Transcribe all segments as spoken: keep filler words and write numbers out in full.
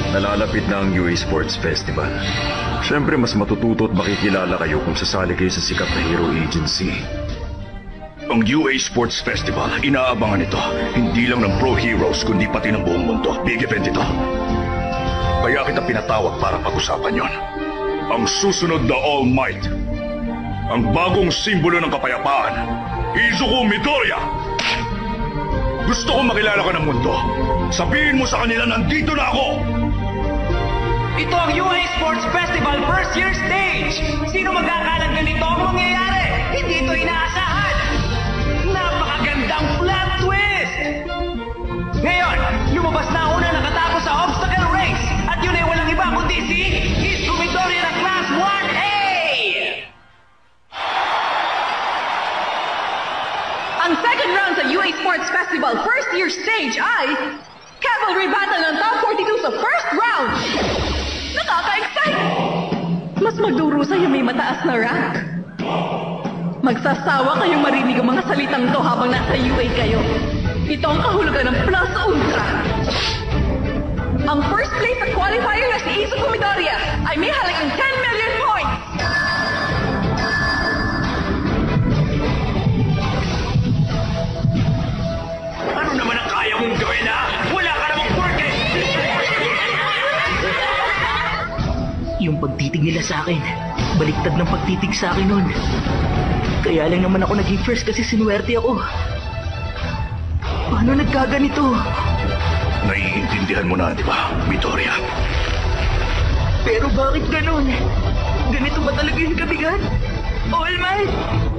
Nalalapit na ang U A Sports Festival. Siyempre, mas matututo at makikilala kayo kung sasali kayo sa sikat na hero agency. Ang U A Sports Festival, inaabangan ito. Hindi lang ng pro heroes, kundi pati ng buong mundo. Big event ito. Kaya kita pinatawag para pag-usapan yon. Ang susunod na All Might. Ang bagong simbolo ng kapayapaan. Izuku Midoriya! Gusto kong makilala ka ng mundo. Sabihin mo sa kanila, nandito na ako! Ito ang U A Sports Festival First Year Stage! Sino magkakalang ganito ang mangyayari? Hindi ito inaasahan! Napakagandang plot twist! Ngayon, lumabas na una nakatapos sa obstacle race at yun ay walang iba kundi si Izuku Midoriya ng Class one A! Ang second round sa U A Sports Festival First Year Stage ay Cavalry Battle ng Top forty-two sa first round! Nakaka-excite! Mas magdurusa yung may mataas na rank. Magsasawa kayong marinig ang mga salitang to habang nasa U A kayo. Ito ang kahulugan ng Plus Ultra. Ang first place sa qualifier na si Izuku Midoriya ay may halagang ten million points! Ano naman ang kaya mong gawin, ha? Wala ka namang porke! Yung pagtitig nila sa akin, baliktad ng pagtitig sa akin nun. Kaya lang naman ako naging first kasi sinuwerte ako. Paano nagkaganito? Naiintindihan mo na, di ba, Midoriya? Pero bakit ganun? Ganito ba talaga yung kabigat? All Might!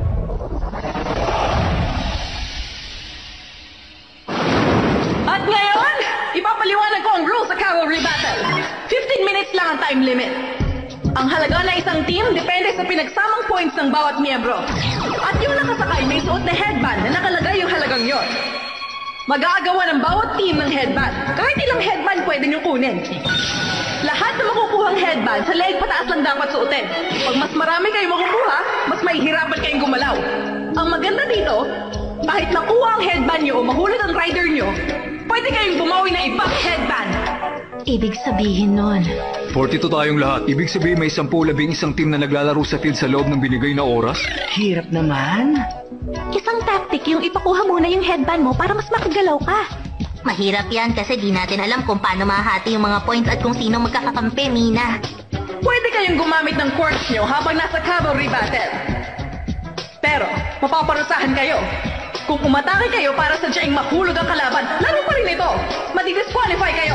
At ngayon, ipapaliwanag ko ang rules sa Cavalry Battle. fifteen minutes lang ang time limit. Ang halaga ng isang team depende sa pinagsamang points ng bawat miyembro. At yung nakasakay may suot na headband na nakalagay yung halagang yon. Mag-aagawa ng bawat team ng headband. Kahit ilang headband pwede nyo kunin. Lahat na makukuhang headband sa leg pataas lang dapat suotin. Pag mas marami kayo makukuha, mas mahihirapan kayong gumalaw. Ang maganda dito, kahit nakuha ang headband nyo o mahulog ang rider nyo, pwede kayong bumawi ng ibang headband. Ibig sabihin nun, forty-two tayong lahat. Ibig sabihin may sampu labing isang team na naglalaro sa field sa loob ng binigay na oras? Hirap naman. isang tactic yung ipakuha muna yung headband mo para mas makagalaw ka. Mahirap yan kasi di natin alam kung paano mahati yung mga points at kung sino magkakakampi, Mina. Pwede kayong gumamit ng quirks nyo habang nasa Cavalry Battle. Pero, mapaparusahan kayo. Kung umatake kayo para sa diyang mahulog ang kalaban, laro pa rin ito. Madidisqualify kayo.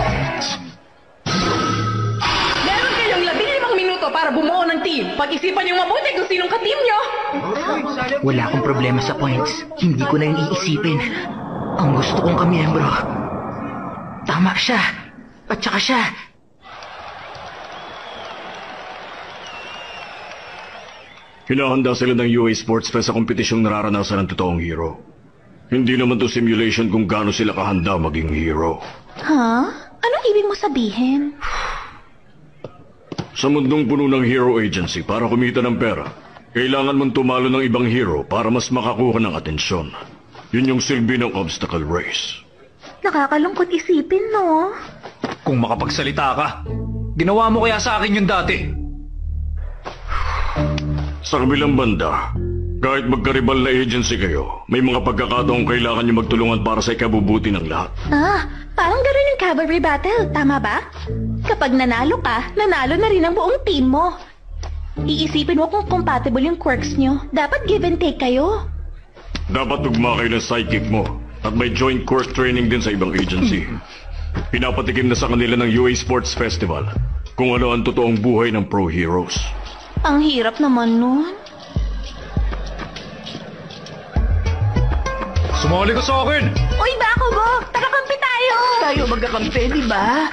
Meron kayong labing limang minuto para bumuo ng team. Pag-isipan yung mabuti kung sinong ka-team nyo. Wala akong problema sa points. Hindi ko na yung iisipin. Ang gusto kong kamiyembro. Tama siya. At saka siya. Hinahanda sila ng U A Sports Fest sa kompetisyong nararanasan ng totoong hero. Hindi naman to simulation kung gaano sila kahanda maging hero. Huh? Anong ibig mo sabihin? Sa mundong puno ng hero agency para kumita ng pera, kailangan mong tumalo ng ibang hero para mas makakuha ng atensyon. Yun yung silbi ng obstacle race. Nakakalungkot isipin, no? Kung makapagsalita ka, ginawa mo kaya sa akin yun dati. Sa kabilang banda, kahit magkaribal na agency kayo, may mga pagkakataong kailangan nyo magtulungan para sa ikabubuti ng lahat. Ah, parang gano'n yung Cavalry Battle, tama ba? Kapag nanalo ka, nanalo na rin ang buong team mo. Iisipin mo kung compatible yung quirks nyo. Dapat give and take kayo. Dapat tugma kayo ng sidekick mo at may joint quirk training din sa ibang agency. Pinapatikim na sa kanila ng U A Sports Festival kung ano ang totoong buhay ng pro heroes. Ang hirap naman nun. Sumali ka sa akin! Uy, Bakugo! Tara-kampi tayo! Tayo magkakampi, di ba?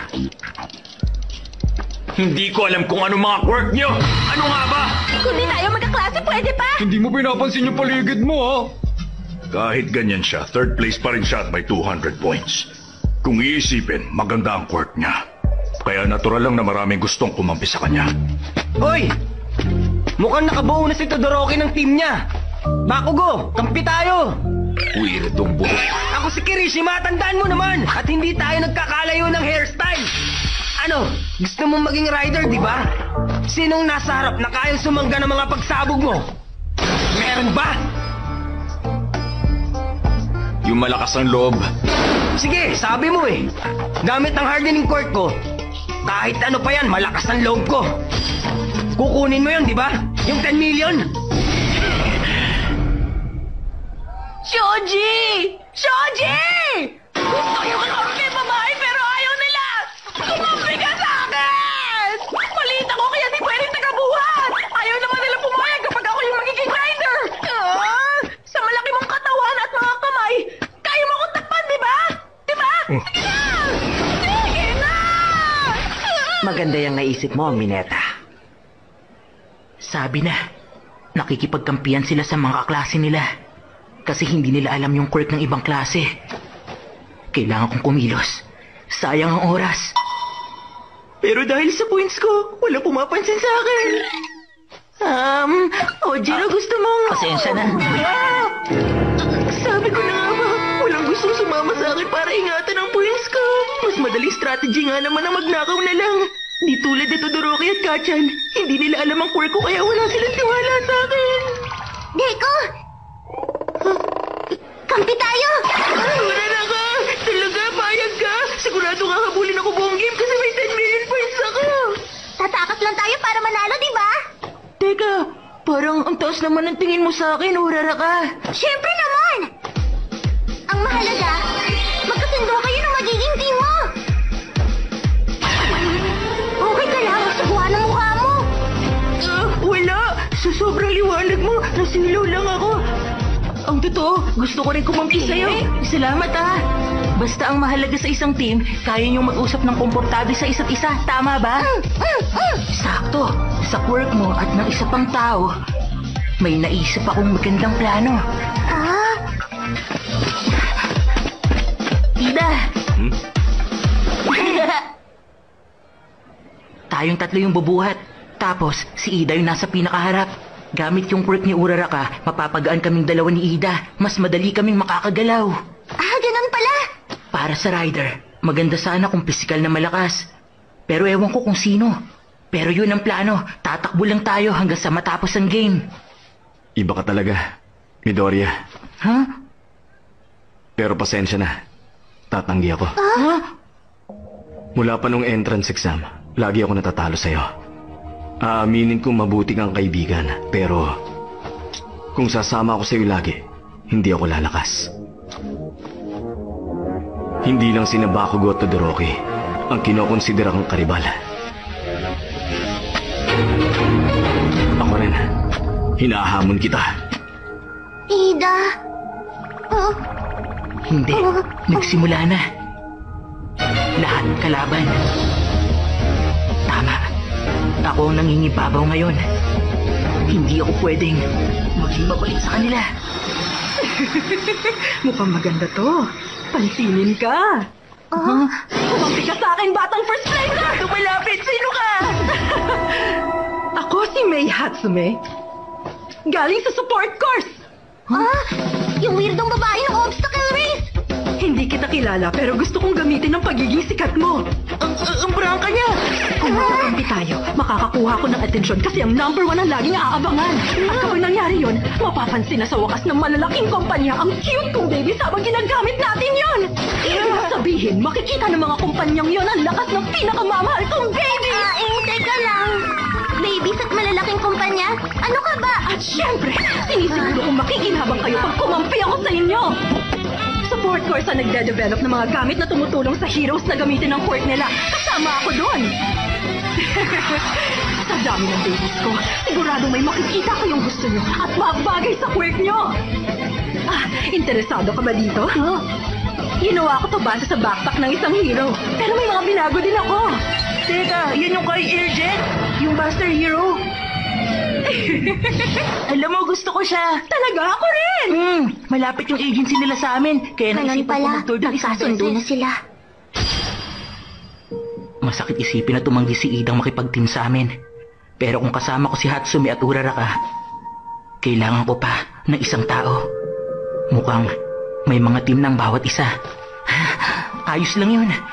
Hindi ko alam kung ano mga quirk nyo! Ano nga ba? Kung di tayo magkaklase, pwede pa! Hindi mo pinapansin yung paligid mo, ha? Kahit ganyan siya, third place pa rin siya at may two hundred points. Kung iisipin, maganda ang quirk niya. Kaya natural lang na maraming gustong kumampi sa kanya. Hoy! Mukhang nakabuo na si Todoroki ng team niya. Bakugo, kampi tayo! Weird tong buhok. Ako si Kirishima, tandaan mo naman! At hindi tayo nagkakalayo ng hairstyle! Ano? Gusto mong maging rider, di ba? Sinong nasa harap na kayang sumangga ng mga pagsabog mo? Meron ba? Yung malakas ang loob. Sige, sabi mo eh. Gamit ang hardening quirk ko. Kahit ano pa yan, malakas ang loob ko. Kukunin mo yun, di ba? Yung ten million? Shoji! Shoji! Gusto yung kampi babae pero ayaw nila! Kumampi ka sa akin! Maliit ako kaya di pwedeng tagabuhat! Ayaw naman nila pumayag kapag ako yung magiging rider! Ah, sa malaki mong katawan at mga kamay, kaya mo akong takpan, di ba? Di ba? Sige na! Sige na! Maganda yung naisip mo, Mineta. Sabi na, nakikipagkampiyan sila sa mga kaklase nila. Kasi hindi nila alam yung quirk ng ibang klase. Kailangan kong kumilos. Sayang ang oras. Pero dahil sa points ko, wala pumapansin sa akin. Um, Ojiro, gusto mong... Pasensya na. Ah! Sabi ko na nga ba, walang gustong sumama sa akin para ingatan ang points ko. Mas madaling strategy nga naman ang magnakaw na lang. Di tulad ni Todoroki at Kachan, hindi nila alam ang quirk ko kaya wala silang tiwala sa akin. Deko! Kampi tayo! Wala na ka! Talaga, payag ka! Sigurado nga habulin ako buong game kasi may ten million points ako! Tatakas lang tayo para manalo, di ba? Teka, parang ang taas naman ang tingin mo sa akin, Urara ka! Siyempre naman! Ang mahalaga, magkasundo kayo ng magiging team mo! Okay ka lang, subuhan ang mukha mo! Ah, wala! Sa sobrang liwanag mo, nasilaw lang ako! Ang totoo, gusto ko rin kumampi sa'yo. Salamat ah. Basta ang mahalaga sa isang team, kaya niyong mag-usap ng komportable sa isa't isa. Tama ba? Mm, mm, mm. Sakto. Sa quirk mo at ng isa pang tao, may naisip akong magandang plano. Ah? Ida! Hmm? Tayong tatlo yung bubuhat. Tapos, si Ida yung nasa pinakaharap. Gamit yung quirk ni Uraraka, mapapagaan kaming dalawa ni Ida. Mas madali kaming makakagalaw. Ah, ganun pala. Para sa rider, maganda sana kung pisikal na malakas. Pero ewan ko kung sino. Pero yun ang plano, tatakbo lang tayo hanggang sa matapos ang game. Iba ka talaga, Midoriya. Ha? Huh? Pero pasensya na. Tatanggi ako. Ha? Mula pa nung entrance exam, lagi ako natatalo sa'yo. Aaminin kong mabuti kang kaibigan, pero kung sasama ako sa'yo lagi, hindi ako lalakas. Hindi lang sina Bakugo at Todoroki ang kinokonsidera kong karibal. Ako rin, hinahamon kita. Ida. Oh. Hindi, nagsimula na. Lahat kalaban. Tama. Ako ang nangingibabaw ngayon. Hindi ako pwedeng maging mabait sa kanila. Mukhang maganda to. Pansinin ka. Oh. Kumampi ka sa akin, batang first placer! Tumalapit, sino ka? Ako si Mei Hatsume. Galing sa support course. Ah, yung weirdong babae ng obstacle race. Hindi kita kilala pero gusto kong gamitin ang pagiging sikat mo. Ang, ang, ang brangka niya. Kung magkakampi tayo, makakakuha ko ng atensyon kasi ang number one ang laging aabangan. At kapag nangyari yun, mapapansin na sa wakas ng malalaking kumpanya ang cute kong baby habang ginagamit natin yun. Ibig sabihin, makikita ng mga kumpanyang yun ang lakas ng pinakamamahal kong baby. Ah, eh, teka lang. Babies at malalaking kumpanya? Ano ka ba? At syempre, sinisiguro kong makikinhabang kayo pag kumampi ako sa inyo. Support course ang nagde-develop ng mga gamit na tumutulong sa heroes na gamitin ang quirk nila. Kasama ako doon. Sa dami ng babies ko, sigurado may makikita ko yung gusto nyo at mabagay sa quirk nyo. Ah, interesado ka ba dito? Huh? Ginawa ko to base sa backpack ng isang hero. Pero may mga binago din ako. Teka, yan yung kay Airjet, yung Master Hero. Alam mo, gusto ko siya. Talaga? Ako rin! Hmm, malapit yung agency nila sa amin. Kaya Ganun naisipan ko pala, mag-tour doon isang nagkasundo na beses. sila. Masakit isipin na tumanggi si Idang makipag-team sa amin. Pero kung kasama ko si Hatsume at Uraraka, kailangan ko pa ng isang tao. Mukhang may mga team ng bawat isa. Ayos lang yun.